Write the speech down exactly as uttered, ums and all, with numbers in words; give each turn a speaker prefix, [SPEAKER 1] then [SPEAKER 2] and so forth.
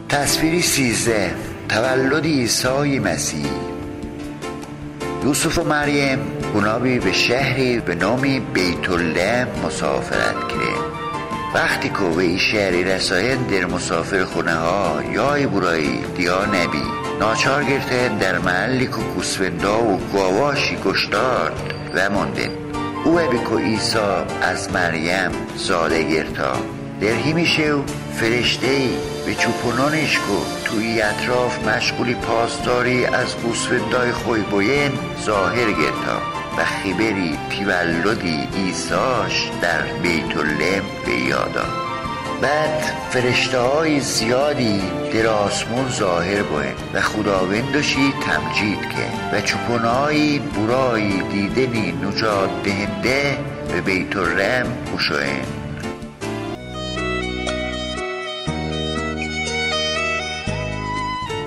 [SPEAKER 1] تصویری سیزده، تولد عیسی مسیح. یوسف و مریم اونا بی به شهری به نام بیت الله مسافرت کرد. وقتی که به این شهری رساین در مسافر خونه ها یا برای دیا نبی ناچار گرتن در محلی که گوسفندا و گاواشی گشتارد و ماندن. او بی که عیسی از مریم زاده گرتا در همیشه فرشته ای به چوپونانش که توی اطراف مشغولی پاسداری از گوسفندای خوی بوین ظاهر گرتا و خبری تولدی عیساش در بیت الله به یادا. بعد فرشته های زیادی در آسمون ظاهر بوین و خداوندشی تمجید که و چوپونای برای دیدنی نجات دهنده به بیت الله گشوین.